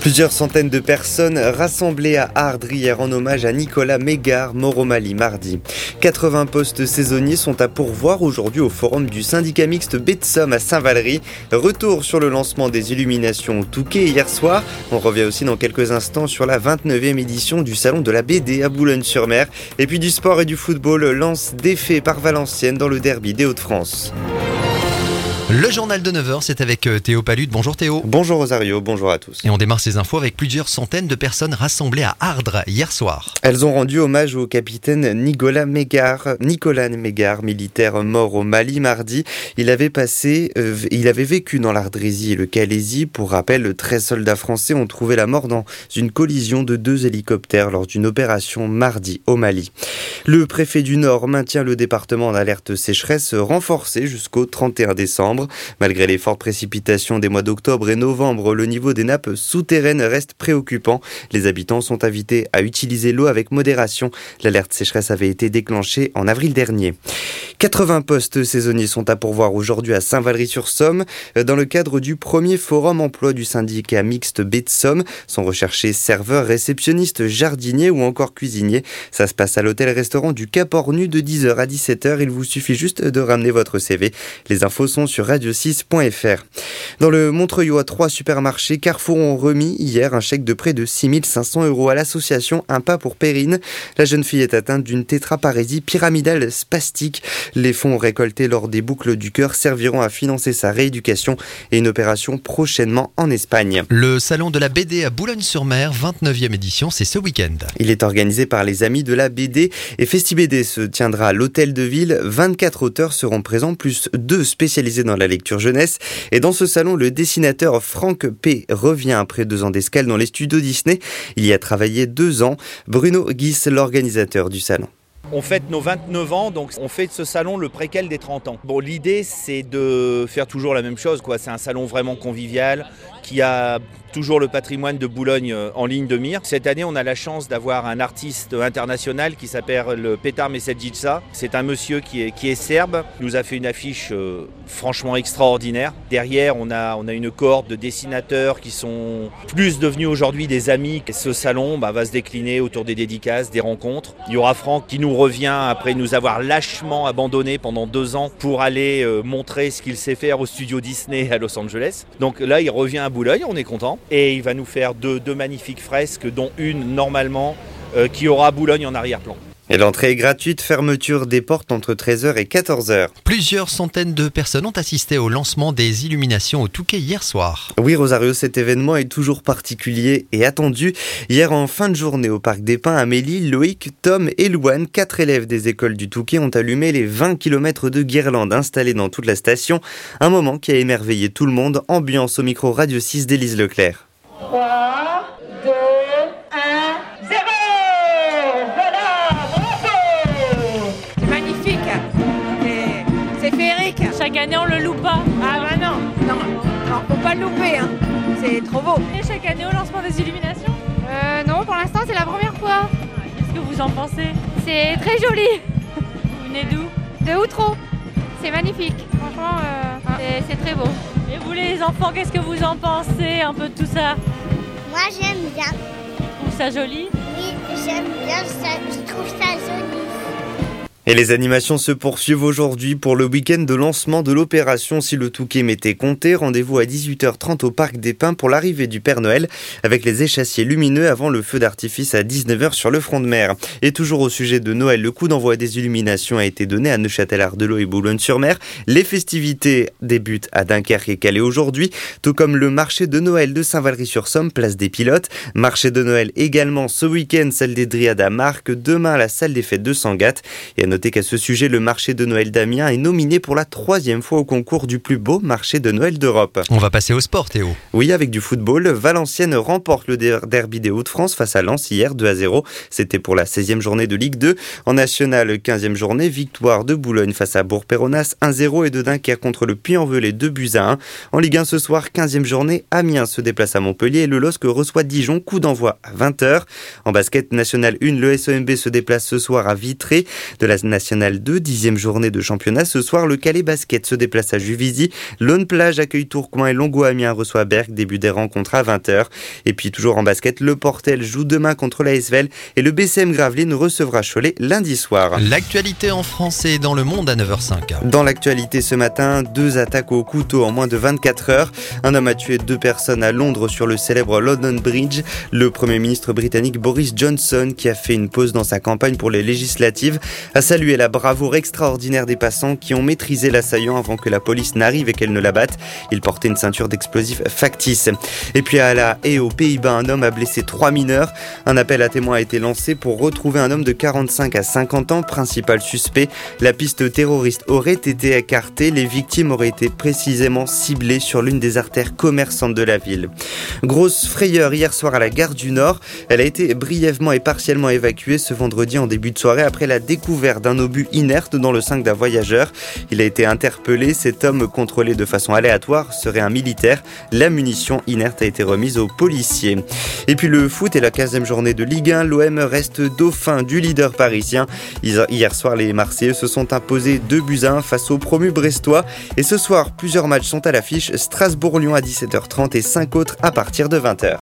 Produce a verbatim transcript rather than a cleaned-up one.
Plusieurs centaines de personnes rassemblées à Ardres hier en hommage à Nicolas Mégare, mort au Mali mardi. quatre-vingts postes saisonniers sont à pourvoir aujourd'hui au forum du syndicat mixte B de Somme à Saint-Valery. Retour sur le lancement des illuminations au Touquet hier soir. On revient aussi dans quelques instants sur la vingt-neuvième édition du salon de la B D à Boulogne-sur-Mer. Et puis du sport et du football, lance défait par Valenciennes dans le derby des Hauts-de-France. Le journal de neuf heures, c'est avec Théo Palud. Bonjour Théo. Bonjour Rosario, bonjour à tous. Et on démarre ces infos avec plusieurs centaines de personnes rassemblées à Ardres hier soir. Elles ont rendu hommage au capitaine Nicolas Mégare, Nicolas Mégare, militaire mort au Mali mardi. Il avait passé, euh, il avait vécu dans l'Ardrésie et le Calaisie. Pour rappel, treize soldats français ont trouvé la mort dans une collision de deux hélicoptères lors d'une opération mardi au Mali. Le préfet du Nord maintient le département en alerte sécheresse renforcée jusqu'au trente et un décembre. Malgré les fortes précipitations des mois d'octobre et novembre, le niveau des nappes souterraines reste préoccupant. Les habitants sont invités à utiliser l'eau avec modération. L'alerte sécheresse avait été déclenchée en avril dernier. quatre-vingts postes saisonniers sont à pourvoir aujourd'hui à Saint-Valery-sur-Somme. Dans le cadre du premier forum emploi du syndicat mixte B de Somme, sont recherchés serveurs, réceptionnistes, jardiniers ou encore cuisiniers. Ça se passe à l'hôtel-restaurant du Cap Ornu de dix heures à dix-sept heures. Il vous suffit juste de ramener votre C V. Les infos sont sur radio six point f r. Dans le Montreuillois, trois supermarchés Carrefour ont remis hier un chèque de près de six mille cinq cents euros à l'association Un pas pour Perrine. La jeune fille est atteinte d'une tétraparésie pyramidale spastique. Les fonds récoltés lors des boucles du cœur serviront à financer sa rééducation et une opération prochainement en Espagne. Le salon de la B D à Boulogne-sur-Mer, vingt-neuvième édition, c'est ce week-end. Il est organisé par les Amis de la B D et FestiBD se tiendra à l'Hôtel de Ville. vingt-quatre auteurs seront présents, plus deux spécialisés dans la lecture jeunesse. Et dans ce salon, le dessinateur Franck P. revient après deux ans d'escale dans les studios Disney. Il y a travaillé deux ans. Bruno Guis, l'organisateur du salon. On fête nos vingt-neuf ans, donc on fait de ce salon le préquel des trente ans. Bon, l'idée, c'est de faire toujours la même chose, quoi. C'est un salon vraiment convivial qui a toujours le patrimoine de Boulogne en ligne de mire. Cette année, on a la chance d'avoir un artiste international qui s'appelle Petar Mesajcica. C'est un monsieur qui est, qui est serbe. Il nous a fait une affiche euh, franchement extraordinaire. Derrière, on a, on a une cohorte de dessinateurs qui sont plus devenus aujourd'hui des amis. Et ce salon bah, va se décliner autour des dédicaces, des rencontres. Il y aura Franck qui nous revient après nous avoir lâchement abandonnés pendant deux ans pour aller euh, montrer ce qu'il sait faire au studio Disney à Los Angeles. Donc là, il revient à Boulogne, on est content. Et il va nous faire deux, deux magnifiques fresques, dont une normalement euh, qui aura Boulogne en arrière-plan. Et l'entrée est gratuite, fermeture des portes entre treize heures et quatorze heures. Plusieurs centaines de personnes ont assisté au lancement des illuminations au Touquet hier soir. Oui Rosario, cet événement est toujours particulier et attendu. Hier en fin de journée au Parc des Pins, Amélie, Loïc, Tom et Louane, quatre élèves des écoles du Touquet, ont allumé les vingt kilomètres de guirlandes installées dans toute la station. Un moment qui a émerveillé tout le monde. Ambiance au micro Radio six d'Élise Leclerc. trois, deux, un, zéro. Voilà, bravo. C'est magnifique. Et c'est féerique. Chaque année, on le loupe pas. Ah bah non, non, non, faut pas le louper, hein. C'est trop beau. Et chaque année, au lancement des illuminations? Euh, non, pour l'instant, c'est la première fois. Qu'est-ce que vous en pensez? C'est très joli. Vous venez d'où? De Outreau. C'est magnifique. Franchement, euh, c'est, c'est très beau. Et vous, les enfants, qu'est-ce que vous en pensez un peu de tout ça? Moi, j'aime bien. Tu trouves ça joli? Oui, j'aime bien, ça, je trouve ça joli. Et les animations se poursuivent aujourd'hui pour le week-end de lancement de l'opération Si le Touquet m'était compté. Rendez-vous à dix-huit heures trente au Parc des Pins pour l'arrivée du Père Noël avec les échassiers lumineux avant le feu d'artifice à dix-neuf heures sur le front de mer. Et toujours au sujet de Noël, le coup d'envoi des illuminations a été donné à Neufchâtel-Ardelot et Boulogne-sur-Mer. Les festivités débutent à Dunkerque et Calais aujourd'hui, tout comme le marché de Noël de Saint-Valery-sur-Somme, place des Pilotes. Marché de Noël également ce week-end, salle des Dryades à Marques, demain la salle des fêtes de Sangatte. Et à noter qu'à ce sujet, le marché de Noël d'Amiens est nominé pour la troisième fois au concours du plus beau marché de Noël d'Europe. On va passer au sport, Théo. Oui, avec du football, Valenciennes remporte le derby des Hauts-de-France face à Lens hier, deux à zéro. C'était pour la seizième journée de Ligue deux. En National, quinzième journée, victoire de Boulogne face à Bourg-Péronnas, un zéro, et de Dunkerque contre le Puy-en-Velay, deux buts à un. En Ligue un ce soir, quinzième journée, Amiens se déplace à Montpellier et le L O S C reçoit Dijon, coup d'envoi à vingt heures. En basket National un, le S E M B se déplace ce soir à Vitré. De la National deux, dixième journée de championnat. Ce soir, le Calais Basket se déplace à Juvisy. Lone Plage accueille Tourcoing et Longo Amiens reçoit Berck. Début des rencontres à vingt heures. Et puis toujours en basket, le Portel joue demain contre la S V L et le B C M Gravelines recevra Cholet lundi soir. L'actualité en français dans le monde à neuf heures cinq. Dans l'actualité ce matin, deux attaques au couteau en moins de vingt-quatre heures. Un homme a tué deux personnes à Londres sur le célèbre London Bridge. Le Premier ministre britannique Boris Johnson, qui a fait une pause dans sa campagne pour les législatives, a salué la bravoure extraordinaire des passants qui ont maîtrisé l'assaillant avant que la police n'arrive et qu'elle ne l'abatte. Il portait une ceinture d'explosifs factice. Et puis à La Haye, aux Pays-Bas, un homme a blessé trois mineurs. Un appel à témoins a été lancé pour retrouver un homme de quarante-cinq à cinquante ans, principal suspect. La piste terroriste aurait été écartée. Les victimes auraient été précisément ciblées sur l'une des artères commerçantes de la ville. Grosse frayeur hier soir à la gare du Nord. Elle a été brièvement et partiellement évacuée ce vendredi en début de soirée après la découverte d'un obus inerte dans le cinq d'un voyageur. Il a été interpellé. Cet homme, contrôlé de façon aléatoire, serait un militaire. La munition inerte a été remise aux policiers. Et puis le foot et la quinzième journée de Ligue un. L'O M reste dauphin du leader parisien. Hier soir, les Marseillais se sont imposés deux buts à un face au promu brestois. Et ce soir, plusieurs matchs sont à l'affiche. Strasbourg-Lyon à dix-sept heures trente et cinq autres à partir de vingt heures.